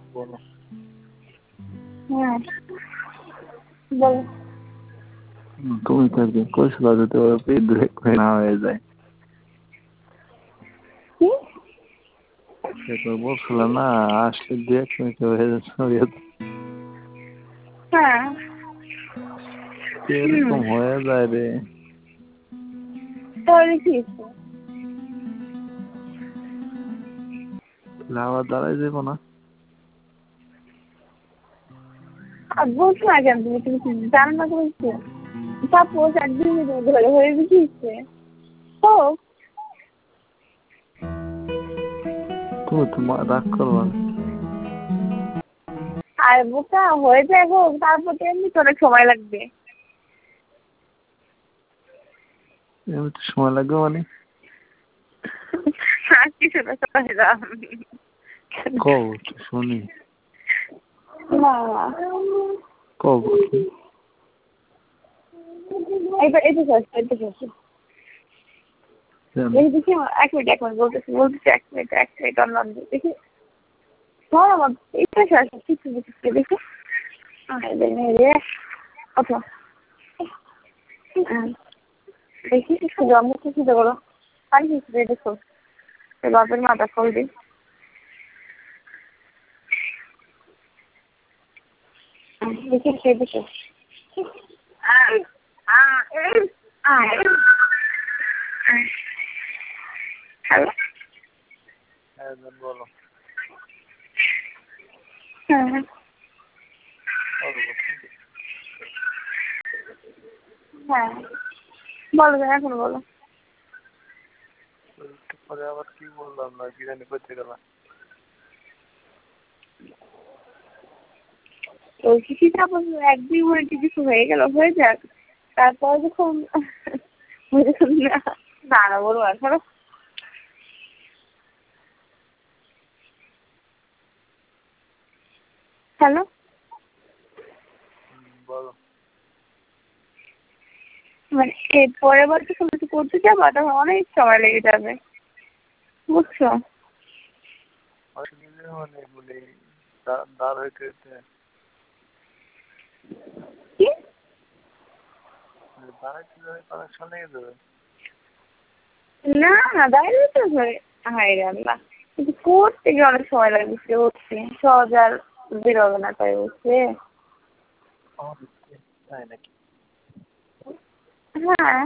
বলো। হ্যাঁ বলো। তুমি তো একদিন কইছিলা যদি ওর পেট ব্রেক না হয়ে যায়। কি? একবার বলছিল না আসলে 2-1 মিনিটে হয়ে যাচ্ছে। হ্যাঁ এরকম হয়ে যায় রে। তাহলে কি হয়েছে? আবার দাঁড়াই যাবো না। আর বলছো না কেন তুমি? তুমি কি জানো না বলছো? সাপোজ 1-2 মিনিট ধরে হয়ে গেছে তো তুমি তো রাগ করবা না। আর বোকা হয়ে যায় হোক, তারপর তো এমনি তো অনেক সময় লাগবে। এমনি তো সময় লাগবে মানে আর কিছু না, চলে যাও। কও তো শুনি। না কও কি? এইবার এটা করছি, এটা করছি। দেখি 1 মিনিট বলতেছি 1 মিনিট অনলাইন দেখি। ধর আমার এটা শেষ কিছু দেখি। আচ্ছা দেখি একটু জন্ম কিছু করো। আর কিছু দেখো বাপের মাথা ফল দিই। দেখি সে দেখো। হ্যালো। হ্যাঁ বলো। হ্যাঁ হ্যাঁ বলো এখন বলো। পরে আবার কি বললাম না কি জানি করতে গেলাম। কিছু তারপর 1-2 মিনিট কিছু হয়ে গেল, হয়ে যাক। তারপর যখন না না বলবো আর ধরো। হ্যালো। বলো। মানে এর পরের বার যখন কিছু করতে যাবো তখন অনেক সময় লেগে যাবে, বুঝছো? মানে বলি দাঁড় হইতে কি? দাঁড়াইতে যাবে কানেকশন লেগে যাবে। না না দাঁড়িয়ে তো হাই আল্লাহ, কিন্তু করতে গিয়ে অনেক সময় লাগছে। উঠছে সহজ আর বেরোবে না, তাই বুঝছে। তাই নাকি? হ্যাঁ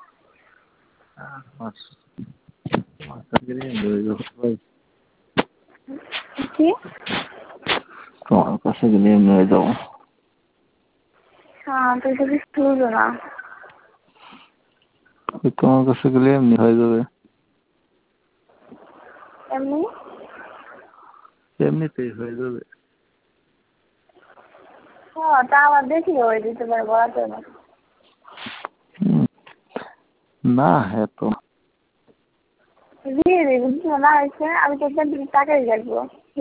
কি? তোমার কাছে গেলে এমনি হয়ে যাবো। হ্যাঁ তুই তো কিছু বুঝো না। তোমার কাছে গেলে এমনি হয়ে যাবে। এমনি এমনিতেই হয়ে যাবে। হ্যাঁ তা আমার দেখি হয়ে দিতে পারে, বলা তো না। না এত দিয়ে দিই বুঝছো না, হয়েছে আমি তো একদম তুমি টাকাই রাখবো।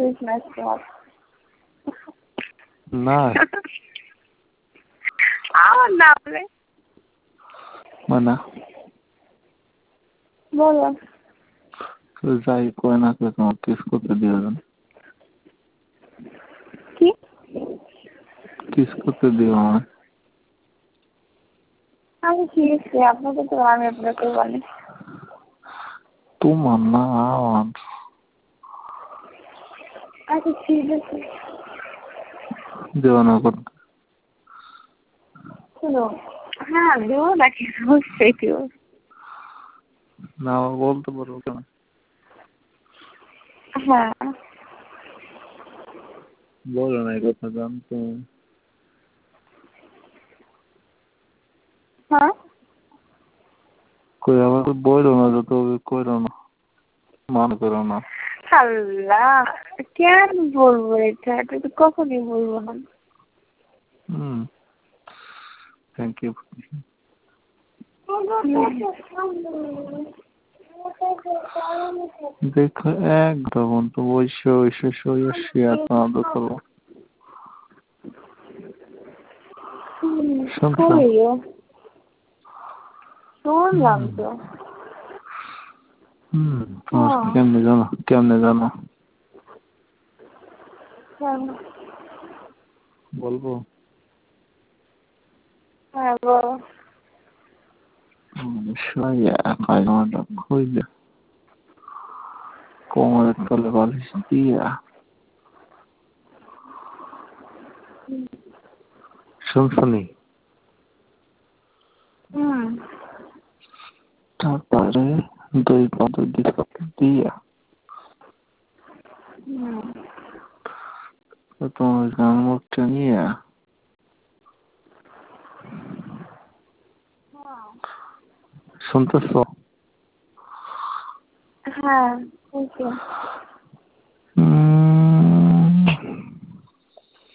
না আমার না বলে মানে বলো। যাই কয় না কে তোমার কিস করতে দিয়ে দেন। কি? কিস করতে দিও আমার। আমি ঠিক আছে, আপনাকে তো আমি আপনাকে বলি। তোমার না আমার। আচ্ছা ঠিক আছে দেওয়ানা করতে। শোনো। হ্যাঁ দিও নাকি, অবশ্যই দিও। না আমার বলতে পারবো কেন? হ্যাঁ বলো না এই কথা জানতো। হ্যাঁ কই আবার বললো না যত কইরো না, মনে করো না। আল্লাহ কেন বলবো এটা? এটা তো কখনই বলবো না। Thank you. দেখো এক ঘন্টা বসে বসে শুয়ে শেয়ার আনন্দ করবো। শুনছো? শুনলাম তো। তোমার কেমনে জানো? কেমনে জানো? বলবো? হ্যাঁ বল। শুয়ে পায়জামাটা খুইলে কোমরের তলে বালিশ দিয়া শুনছনি? তারপরে দুই পাতে দিয়া তোমার গান মুখটা নিয়ে শুনতেছ? হ্যাঁ, বুঝলাম।